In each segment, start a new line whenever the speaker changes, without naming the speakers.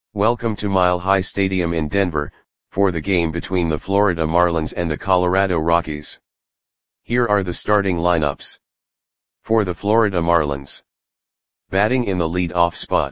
Welcome to Mile High Stadium in Denver, for the game between the Florida Marlins and the Colorado Rockies. Here are the starting lineups. For the Florida Marlins. Batting in the lead-off spot.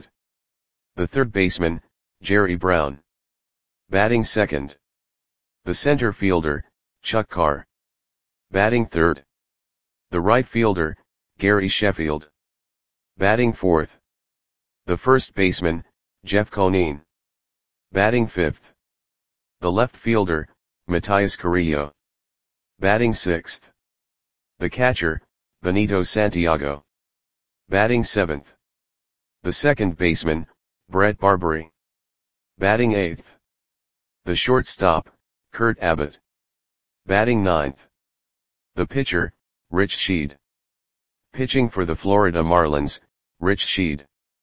The third baseman, Jerry Brown. Batting second. The center fielder, Chuck Carr. Batting third. The right fielder, Gary Sheffield. Batting fourth. The first baseman, Jeff Conine. Batting fifth. The left fielder, Matias Carrillo. Batting sixth. The catcher, Benito Santiago. Batting seventh. The second baseman, Brett Barberie. Batting eighth. The shortstop, Kurt Abbott. Batting ninth. The pitcher, Rich Sheed. Pitching for the Florida Marlins, Rich Sheed.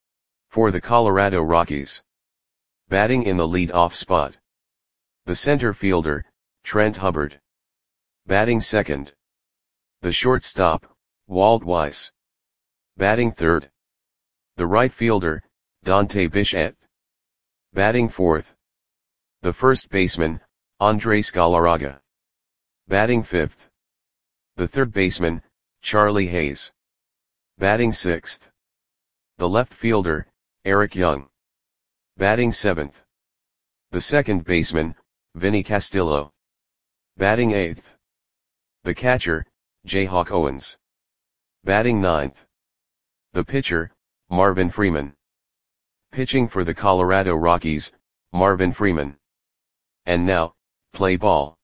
For the Colorado Rockies. Batting in the lead-off spot. The center fielder, Trent Hubbard. Batting second. The shortstop, Walt Weiss. Batting third. The right fielder, Dante Bichette. Batting fourth. The first baseman, Andres Galarraga. Batting fifth. The third baseman, Charlie Hayes. Batting sixth. The left fielder, Eric Young. Batting seventh. The second baseman, Vinny Castillo. Batting eighth. The catcher, Jayhawk Owens. Batting ninth. The pitcher, Marvin Freeman. Pitching for the Colorado Rockies, Marvin Freeman. And now, play ball.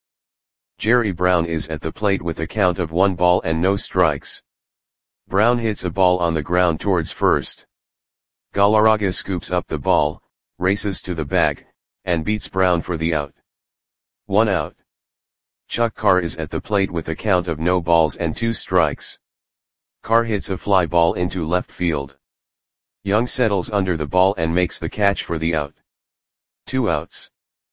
Jerry Brown is at the plate with a count of 1 ball and no strikes. Brown hits a ball on the ground towards first. Galarraga scoops up the ball, races to the bag, and beats Brown for the out. 1 out. Chuck Carr is at the plate with a count of no balls and 2 strikes. Carr hits a fly ball into left field. Young settles under the ball and makes the catch for the out. 2 outs.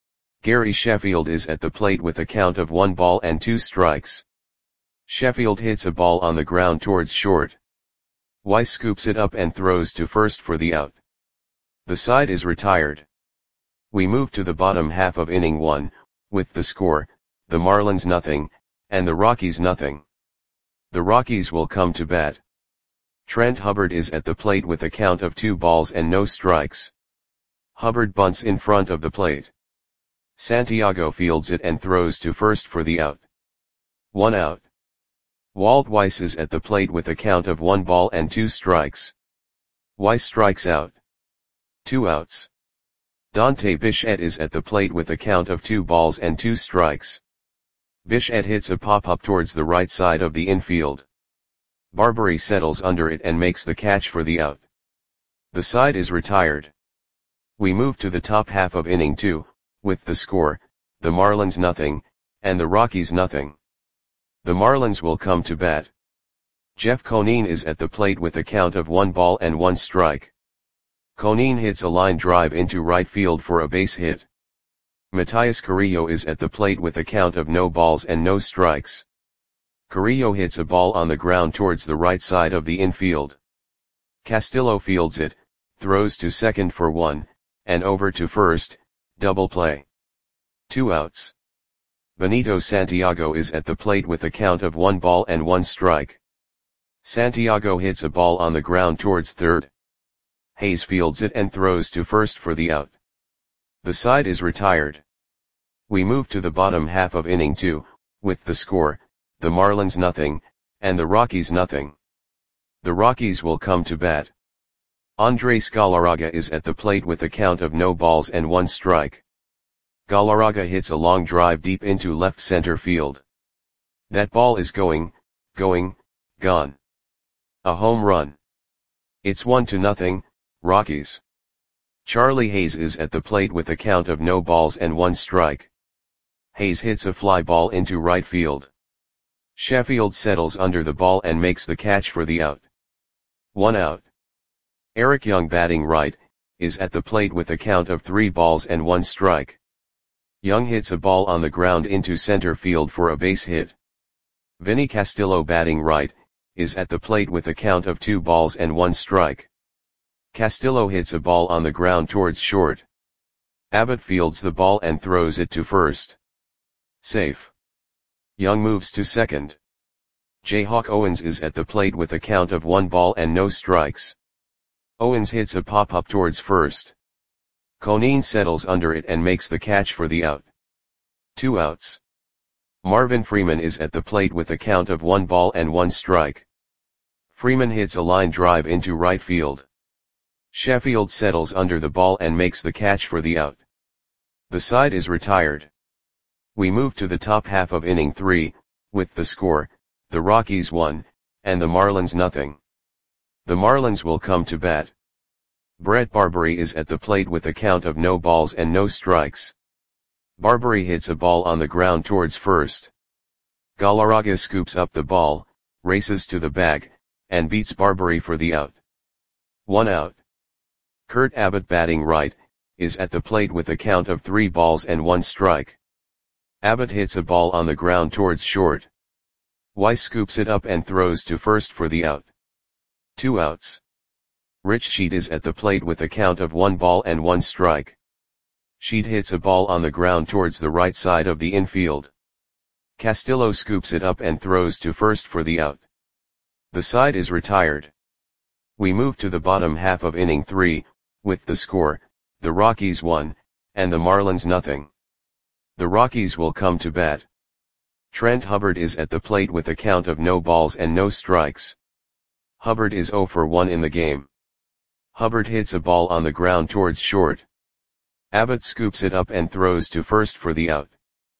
Gary Sheffield is at the plate with a count of 1 ball and 2 strikes. Sheffield hits a ball on the ground towards short. Weiss scoops it up and throws to first for the out. The side is retired. We move to the bottom half of inning 1, with the score, the Marlins nothing, and the Rockies nothing. The Rockies will come to bat. Trent Hubbard is at the plate with a count of 2 balls and no strikes. Hubbard bunts in front of the plate. Santiago fields it and throws to first for the out. 1 out. Walt Weiss is at the plate with a count of 1 ball and 2 strikes. Weiss strikes out. 2 outs. Dante Bichette is at the plate with a count of 2 balls and 2 strikes. Bichette hits a pop-up towards the right side of the infield. Barberie settles under it and makes the catch for the out. The side is retired. We move to the top half of inning 2, with the score, the Marlins nothing, and the Rockies nothing. The Marlins will come to bat. Jeff Conine is at the plate with a count of 1 ball and 1 strike. Conine hits a line drive into right field for a base hit. Matias Carrillo is at the plate with a count of no balls and no strikes. Carrillo hits a ball on the ground towards the right side of the infield. Castillo fields it, throws to second for 1, and over to first, double play. 2 outs. Benito Santiago is at the plate with a count of 1 ball and 1 strike. Santiago hits a ball on the ground towards third. Hayes fields it and throws to first for the out. The side is retired. We move to the bottom half of inning 2, with the score, the Marlins nothing, and the Rockies nothing. The Rockies will come to bat. Andres Galarraga is at the plate with a count of no balls and 1 strike. Galarraga hits a long drive deep into left center field. That ball is gone. A home run. It's 1-0, Rockies. Charlie Hayes is at the plate with a count of no balls and 1 strike. Hayes hits a fly ball into right field. Sheffield settles under the ball and makes the catch for the out. 1 out. Eric Young batting right, is at the plate with a count of 3 balls and 1 strike. Young hits a ball on the ground into center field for a base hit. Vinny Castillo batting right, is at the plate with a count of 2 balls and 1 strike. Castillo hits a ball on the ground towards short. Abbott fields the ball and throws it to first. Safe. Young moves to second. Jayhawk Owens is at the plate with a count of 1 ball and no strikes. Owens hits a pop-up towards first. Conine settles under it and makes the catch for the out. 2 outs. Marvin Freeman is at the plate with a count of 1 ball and 1 strike. Freeman hits a line drive into right field. Sheffield settles under the ball and makes the catch for the out. The side is retired. We move to the top half of inning 3, with the score, the Rockies 1, and the Marlins nothing. The Marlins will come to bat. Brett Barberie is at the plate with a count of no balls and no strikes. Barberie hits a ball on the ground towards first. Galarraga scoops up the ball, races to the bag, and beats Barberie for the out. 1 out. Kurt Abbott batting right, is at the plate with a count of 3 balls and 1 strike. Abbott hits a ball on the ground towards short. Weiss scoops it up and throws to first for the out. 2 outs. Rich Sheet is at the plate with a count of 1 ball and 1 strike. Sheet hits a ball on the ground towards the right side of the infield. Castillo scoops it up and throws to first for the out. The side is retired. We move to the bottom half of inning 3, with the score, the Rockies 1, and the Marlins nothing. The Rockies will come to bat. Trent Hubbard is at the plate with a count of no balls and no strikes. Hubbard is 0 for 1 in the game. Hubbard hits a ball on the ground towards short. Abbott scoops it up and throws to first for the out.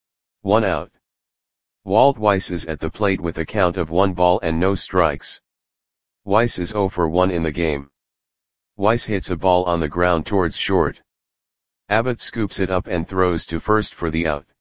1 out. Walt Weiss is at the plate with a count of 1 ball and no strikes. Weiss is 0 for 1 in the game. Weiss hits a ball on the ground towards short. Abbott scoops it up and throws to first for the out.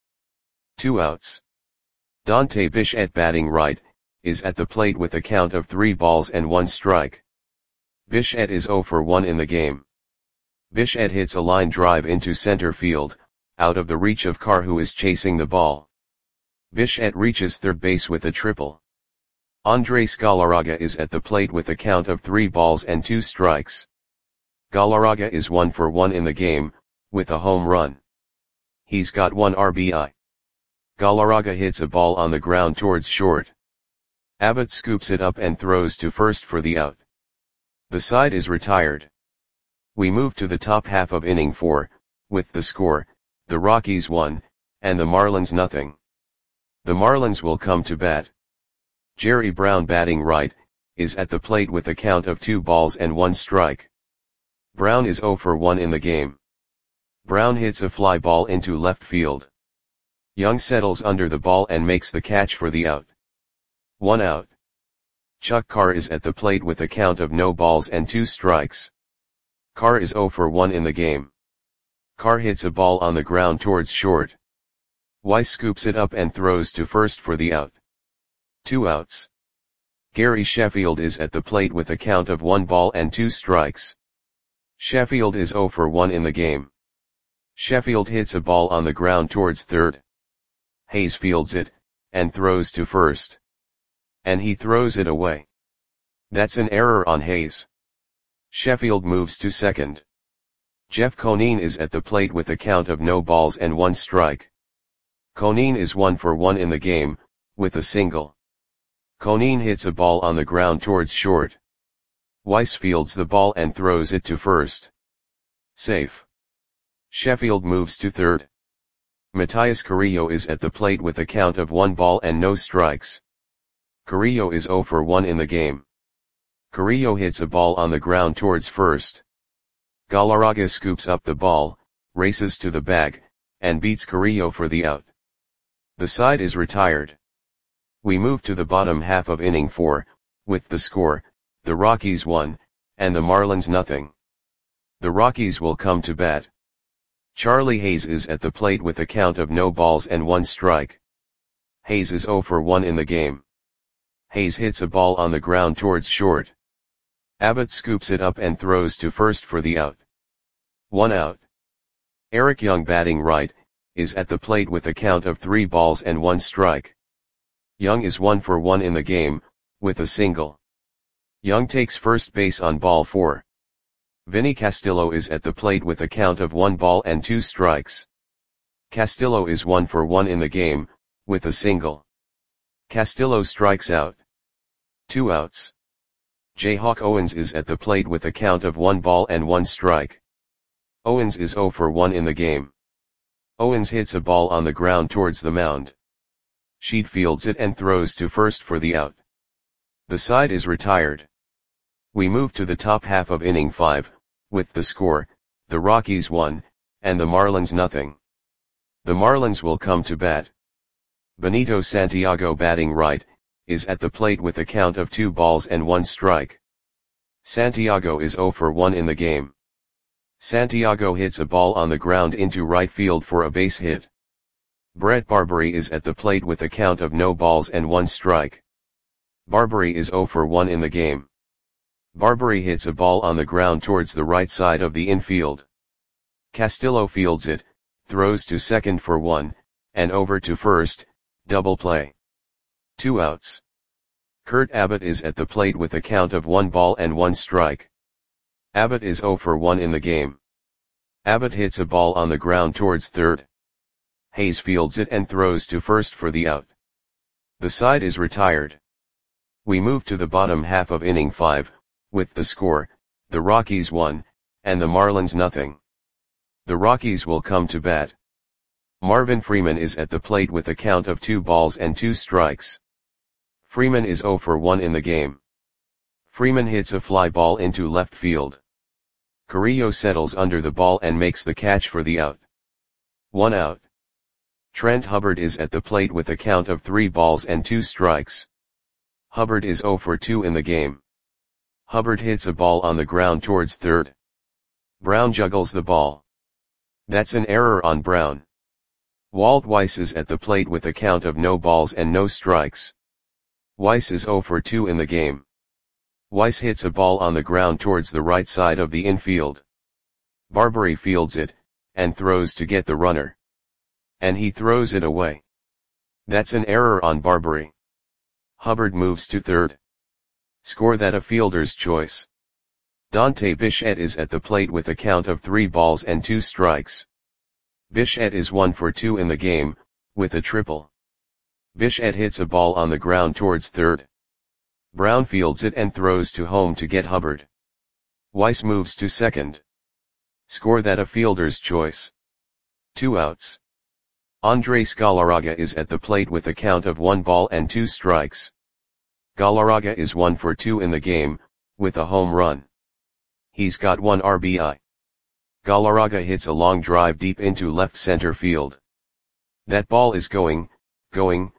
2 outs. Dante Bichette batting right, is at the plate with a count of 3 balls and 1 strike. Bichette is 0 for 1 in the game. Bichette hits a line drive into center field, out of the reach of Carr who is chasing the ball. Bichette reaches third base with a triple. Andres Galarraga is at the plate with a count of 3 balls and 2 strikes. Galarraga is 1 for 1 in the game, with a home run. He's got 1 RBI. Galarraga hits a ball on the ground towards short. Abbott scoops it up and throws to first for the out. The side is retired. We move to the top half of inning 4, with the score, the Rockies 1, and the Marlins nothing. The Marlins will come to bat. Jerry Brown batting right, is at the plate with a count of 2 balls and 1 strike. Brown is 0 for 1 in the game. Brown hits a fly ball into left field. Young settles under the ball and makes the catch for the out. 1 out. Chuck Carr is at the plate with a count of no balls and 2 strikes. Carr is 0 for 1 in the game. Carr hits a ball on the ground towards short. Weiss scoops it up and throws to first for the out. 2 outs. Gary Sheffield is at the plate with a count of 1 ball and 2 strikes. Sheffield is 0 for 1 in the game. Sheffield hits a ball on the ground towards third. Hayes fields it, and throws to first. And he throws it away. That's an error on Hayes. Sheffield moves to second. Jeff Conine is at the plate with a count of no balls and 1 strike. Conine is 1 for 1 in the game, with a single. Conine hits a ball on the ground towards short. Weiss fields the ball and throws it to first. Safe. Sheffield moves to third. Matias Carrillo is at the plate with a count of 1 ball and no strikes. Carrillo is 0 for 1 in the game. Carrillo hits a ball on the ground towards first. Galarraga scoops up the ball, races to the bag, and beats Carrillo for the out. The side is retired. We move to the bottom half of inning 4, with the score, the Rockies 1, and the Marlins nothing. The Rockies will come to bat. Charlie Hayes is at the plate with a count of no balls and 1 strike. Hayes is 0 for 1 in the game. Hayes hits a ball on the ground towards short. Abbott scoops it up and throws to first for the out. 1 out. Eric Young batting right, is at the plate with a count of 3 balls and 1 strike. Young is 1 for 1 in the game, with a single. Young takes first base on ball 4. Vinny Castillo is at the plate with a count of 1 ball and 2 strikes. Castillo is 1 for 1 in the game, with a single. Castillo strikes out. 2 outs. Jayhawk Owens is at the plate with a count of 1 ball and 1 strike. Owens is 0 for 1 in the game. Owens hits a ball on the ground towards the mound. Sheet fields it and throws to first for the out. The side is retired. We move to the top half of inning 5, with the score, the Rockies 1, and the Marlins nothing. The Marlins will come to bat. Benito Santiago, batting right, is at the plate with a count of 2 balls and 1 strike. Santiago is 0 for 1 in the game. Santiago hits a ball on the ground into right field for a base hit. Brett Barbary is at the plate with a count of no balls and 1 strike. Barbary is 0 for 1 in the game. Barbary hits a ball on the ground towards the right side of the infield. Castillo fields it, throws to second for 1, and over to first, double play. 2 outs. Kurt Abbott is at the plate with a count of 1 ball and 1 strike. Abbott is 0 for 1 in the game. Abbott hits a ball on the ground towards third. Hayes fields it and throws to first for the out. The side is retired. We move to the bottom half of inning 5, with the score, the Rockies 1, and the Marlins nothing. The Rockies will come to bat. Marvin Freeman is at the plate with a count of 2 balls and 2 strikes. Freeman is 0 for 1 in the game. Freeman hits a fly ball into left field. Carrillo settles under the ball and makes the catch for the out. 1 out. Trent Hubbard is at the plate with a count of 3 balls and 2 strikes. Hubbard is 0 for 2 in the game. Hubbard hits a ball on the ground towards third. Brown juggles the ball. That's an error on Brown. Walt Weiss is at the plate with a count of no balls and no strikes. Weiss is 0 for 2 in the game. Weiss hits a ball on the ground towards the right side of the infield. Barbary fields it, and throws to get the runner. And he throws it away. That's an error on Barbary. Hubbard moves to third. Score that a fielder's choice. Dante Bichette is at the plate with a count of 3 balls and 2 strikes. Bichette is 1 for 2 in the game, with a triple. Bichette hits a ball on the ground towards third. Brown fields it and throws to home to get Hubbard. Weiss moves to second. Score that a fielder's choice. 2 outs. Andres Galarraga is at the plate with a count of 1 ball and 2 strikes. Galarraga is 1 for 2 in the game, with a home run. He's got 1 RBI. Galarraga hits a long drive deep into left center field. That ball is going, gone.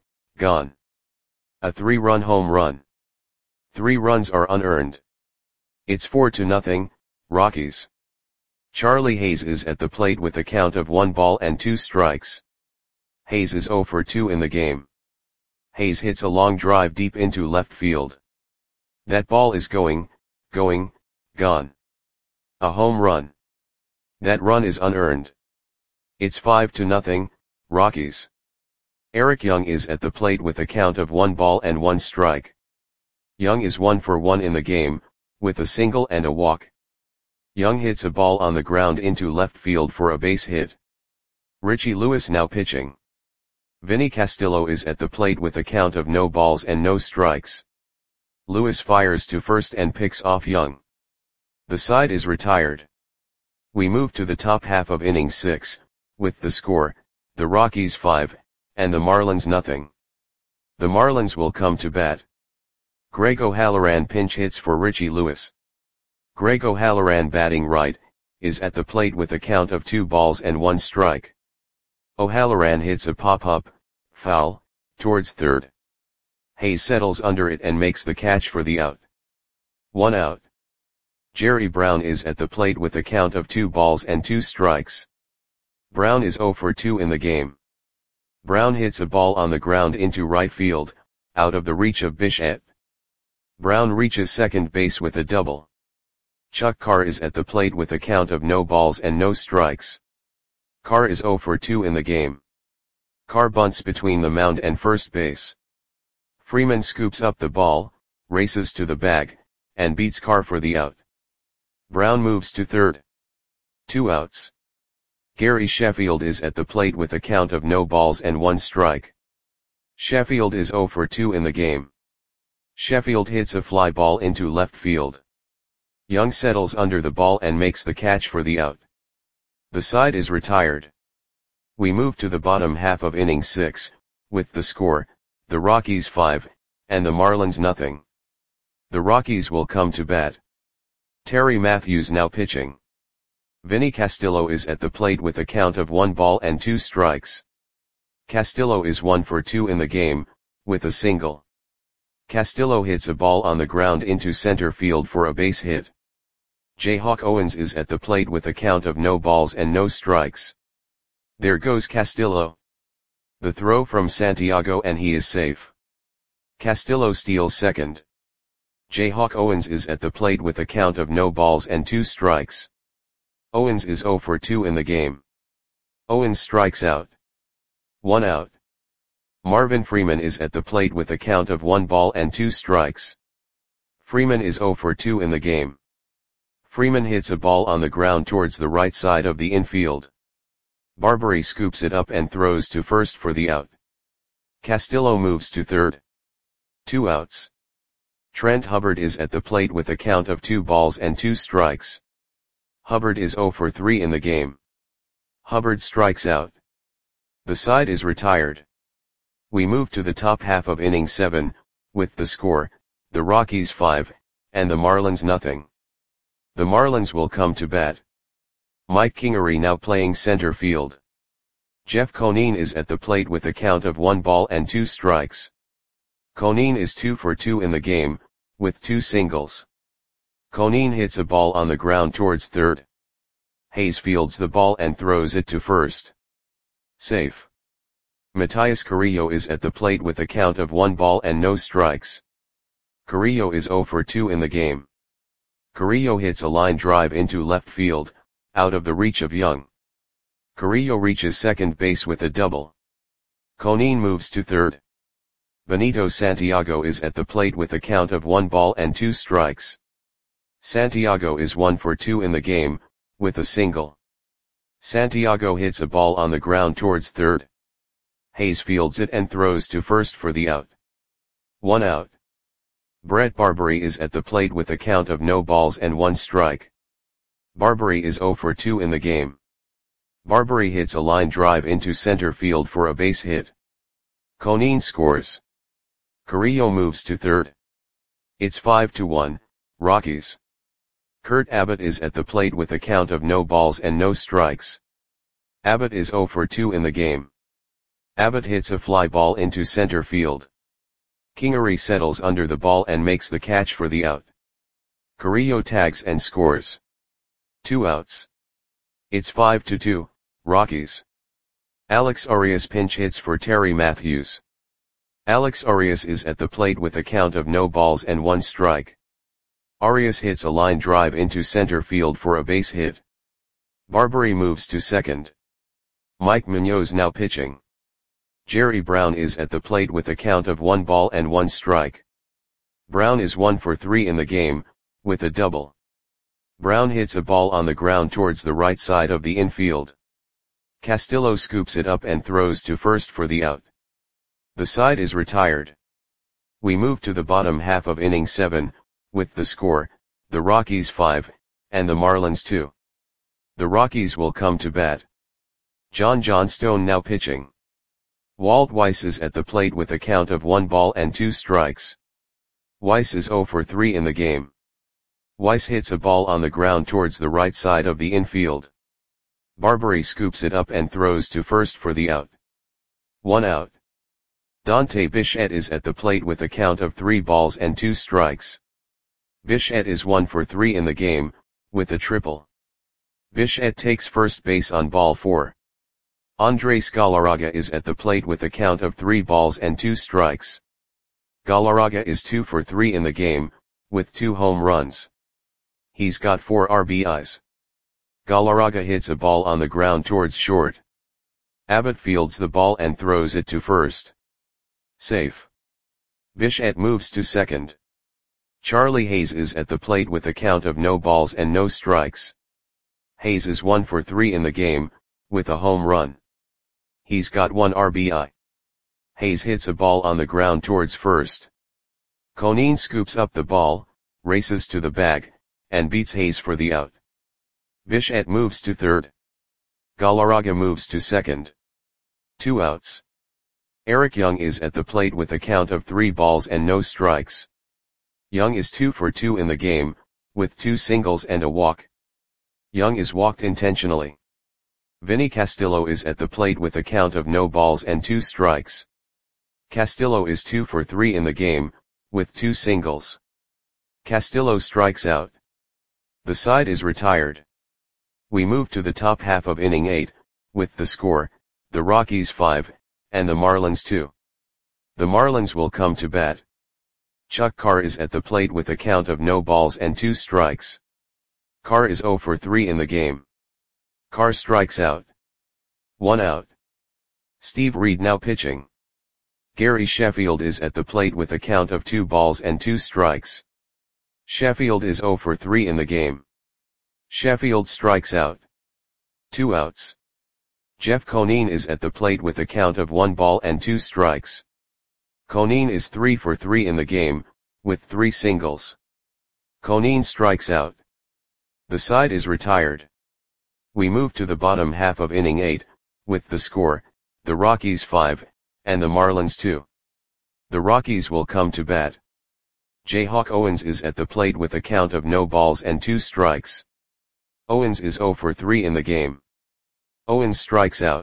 A 3-run home run. 3 runs are unearned. It's 4-0, Rockies. Charlie Hayes is at the plate with a count of 1 ball and 2 strikes. Hayes is 0 for 2 in the game. Hayes hits a long drive deep into left field. That ball is going, gone. A home run. That run is unearned. It's 5-0, Rockies. Eric Young is at the plate with a count of 1 ball and 1 strike. Young is 1 for 1 in the game, with a single and a walk. Young hits a ball on the ground into left field for a base hit. Richie Lewis now pitching. Vinny Castillo is at the plate with a count of no balls and no strikes. Lewis fires to first and picks off Young. The side is retired. We move to the top half of inning 6, with the score, the Rockies 5, and the Marlins nothing. The Marlins will come to bat. Greg O'Halloran pinch hits for Richie Lewis. Greg O'Halloran, batting right, is at the plate with a count of 2 balls and 1 strike. O'Halloran hits a pop-up, foul, towards third. Hayes settles under it and makes the catch for the out. 1 out. Jerry Brown is at the plate with a count of 2 balls and 2 strikes. Brown is 0 for 2 in the game. Brown hits a ball on the ground into right field, out of the reach of Bichette. Brown reaches second base with a double. Chuck Carr is at the plate with a count of no balls and no strikes. Carr is 0 for 2 in the game. Carr bunts between the mound and first base. Freeman scoops up the ball, races to the bag, and beats Carr for the out. Brown moves to third. 2 outs. Gary Sheffield is at the plate with a count of no balls and 1 strike. Sheffield is 0 for 2 in the game. Sheffield hits a fly ball into left field. Young settles under the ball and makes the catch for the out. The side is retired. We move to the bottom half of inning 6, with the score, the Rockies 5, and the Marlins nothing. The Rockies will come to bat. Terry Matthews now pitching. Vinny Castillo is at the plate with a count of 1 ball and 2 strikes. Castillo is 1 for 2 in the game, with a single. Castillo hits a ball on the ground into center field for a base hit. Jayhawk Owens is at the plate with a count of no balls and no strikes. There goes Castillo. The throw from Santiago and he is safe. Castillo steals second. Jayhawk Owens is at the plate with a count of no balls and 2 strikes. Owens is 0 for 2 in the game. Owens strikes out. 1 out. Marvin Freeman is at the plate with a count of 1 ball and 2 strikes. Freeman is 0 for 2 in the game. Freeman hits a ball on the ground towards the right side of the infield. Barbary scoops it up and throws to first for the out. Castillo moves to third. 2 outs. Trent Hubbard is at the plate with a count of 2 balls and 2 strikes. Hubbard is 0 for 3 in the game. Hubbard strikes out. The side is retired. We move to the top half of inning 7, with the score, the Rockies 5, and the Marlins nothing. The Marlins will come to bat. Mike Kingery now playing center field. Jeff Conine is at the plate with a count of 1 ball and 2 strikes. Conine is 2 for 2 in the game, with 2 singles. Conine hits a ball on the ground towards third. Hayes fields the ball and throws it to first. Safe. Matias Carrillo is at the plate with a count of 1 ball and no strikes. Carrillo is 0 for 2 in the game. Carrillo hits a line drive into left field, out of the reach of Young. Carrillo reaches second base with a double. Conine moves to third. Benito Santiago is at the plate with a count of 1 ball and 2 strikes. Santiago is 1 for 2 in the game, with a single. Santiago hits a ball on the ground towards third. Hayes fields it and throws to first for the out. 1 out. Brett Barbary is at the plate with a count of no balls and 1 strike. Barbary is 0 for 2 in the game. Barbary hits a line drive into center field for a base hit. Conine scores. Carrillo moves to third. It's 5-1, Rockies. Kurt Abbott is at the plate with a count of no balls and no strikes. Abbott is 0 for 2 in the game. Abbott hits a fly ball into center field. Kingery settles under the ball and makes the catch for the out. Carrillo tags and scores. 2 outs. It's 5-2, Rockies. Alex Arias pinch hits for Terry Matthews. Alex Arias is at the plate with a count of no balls and 1 strike. Arias hits a line drive into center field for a base hit. Barbary moves to second. Mike Munoz now pitching. Jerry Brown is at the plate with a count of 1 ball and 1 strike. Brown is 1 for 3 in the game, with a double. Brown hits a ball on the ground towards the right side of the infield. Castillo scoops it up and throws to first for the out. The side is retired. We move to the bottom half of inning 7, with the score, the Rockies 5, and the Marlins 2. The Rockies will come to bat. John Johnstone now pitching. Walt Weiss is at the plate with a count of 1 ball and 2 strikes. Weiss is 0 for 3 in the game. Weiss hits a ball on the ground towards the right side of the infield. Barbary scoops it up and throws to first for the out. 1 out. Dante Bichette is at the plate with a count of 3 balls and 2 strikes. Bichette is 1 for 3 in the game, with a triple. Bichette takes first base on ball 4. Andres Galarraga is at the plate with a count of 3 balls and 2 strikes. Galarraga is 2 for 3 in the game, with 2 home runs. He's got 4 RBIs. Galarraga hits a ball on the ground towards short. Abbott fields the ball and throws it to first. Safe. Bichette moves to second. Charlie Hayes is at the plate with a count of no balls and no strikes. Hayes is 1 for 3 in the game, with a home run. He's got 1 RBI. Hayes hits a ball on the ground towards first. Conine scoops up the ball, races to the bag, and beats Hayes for the out. Bichette moves to third. Galarraga moves to second. 2 outs. Eric Young is at the plate with a count of 3 balls and no strikes. Young is 2 for 2 in the game, with 2 singles and a walk. Young is walked intentionally. Vinny Castillo is at the plate with a count of no balls and 2 strikes. Castillo is 2 for 3 in the game, with 2 singles. Castillo strikes out. The side is retired. We move to the top half of inning 8, with the score, the Rockies 5, and the Marlins 2. The Marlins will come to bat. Chuck Carr is at the plate with a count of no balls and 2 strikes. Carr is 0 for 3 in the game. Carr strikes out. 1 out. Steve Reed now pitching. Gary Sheffield is at the plate with a count of 2 balls and 2 strikes. Sheffield is 0 for 3 in the game. Sheffield strikes out. 2 outs. Jeff Conine is at the plate with a count of 1 ball and 2 strikes. Conine is 3 for 3 in the game, with 3 singles. Conine strikes out. The side is retired. We move to the bottom half of inning 8, with the score, the Rockies 5, and the Marlins 2. The Rockies will come to bat. Jayhawk Owens is at the plate with a count of no balls and 2 strikes. Owens is 0 for 3 in the game. Owens strikes out.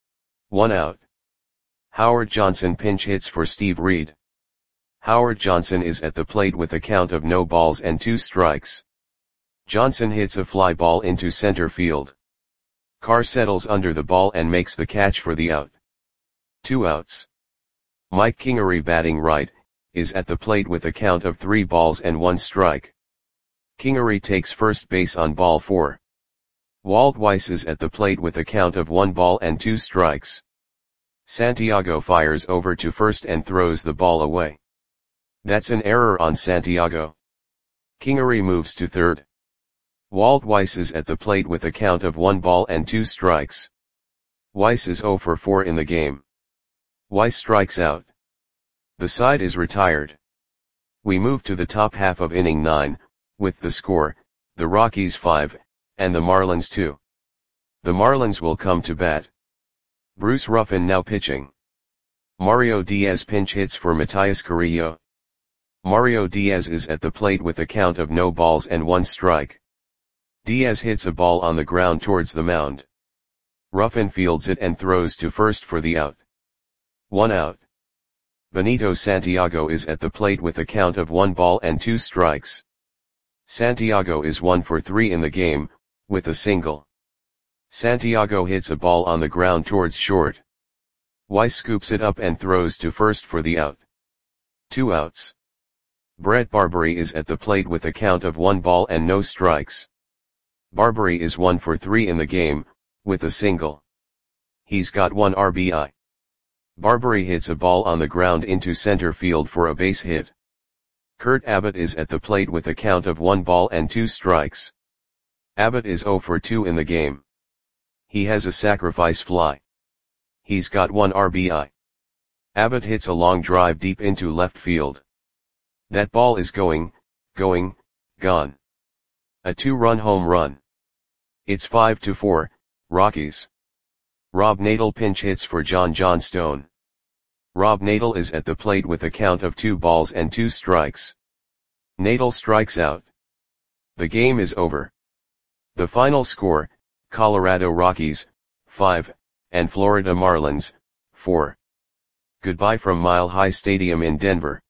1 out. Howard Johnson pinch hits for Steve Reed. Howard Johnson is at the plate with a count of no balls and 2 strikes. Johnson hits a fly ball into center field. Carr settles under the ball and makes the catch for the out. 2 outs. Mike Kingery, batting right, is at the plate with a count of 3 balls and 1 strike. Kingery takes first base on ball 4. Walt Weiss is at the plate with a count of 1 ball and 2 strikes. Santiago fires over to first and throws the ball away. That's an error on Santiago. Kingery moves to third. Walt Weiss is at the plate with a count of 1 ball and 2 strikes. Weiss is 0 for 4 in the game. Weiss strikes out. The side is retired. We move to the top half of inning 9, with the score, the Rockies 5, and the Marlins 2. The Marlins will come to bat. Bruce Ruffin now pitching. Mario Diaz pinch hits for Matias Carrillo. Mario Diaz is at the plate with a count of no balls and 1 strike. Diaz hits a ball on the ground towards the mound. Ruffin fields it and throws to first for the out. 1 out. Benito Santiago is at the plate with a count of 1 ball and 2 strikes. Santiago is 1 for 3 in the game, with a single. Santiago hits a ball on the ground towards short. Weiss scoops it up and throws to first for the out. 2 outs. Brett Barbary is at the plate with a count of 1 ball and no strikes. Barbary is 1 for 3 in the game, with a single. He's got 1 RBI. Barbary hits a ball on the ground into center field for a base hit. Kurt Abbott is at the plate with a count of 1 ball and 2 strikes. Abbott is 0 for 2 in the game. He has a sacrifice fly. He's got 1 RBI. Abbott hits a long drive deep into left field. That ball is going, gone. A 2-run home run. It's 5-4, Rockies. Rob Nadel pinch hits for John Johnstone. Rob Nadel is at the plate with a count of 2 balls and 2 strikes. Nadel strikes out. The game is over. The final score, Colorado Rockies, 5, and Florida Marlins, 4. Goodbye from Mile High Stadium in Denver.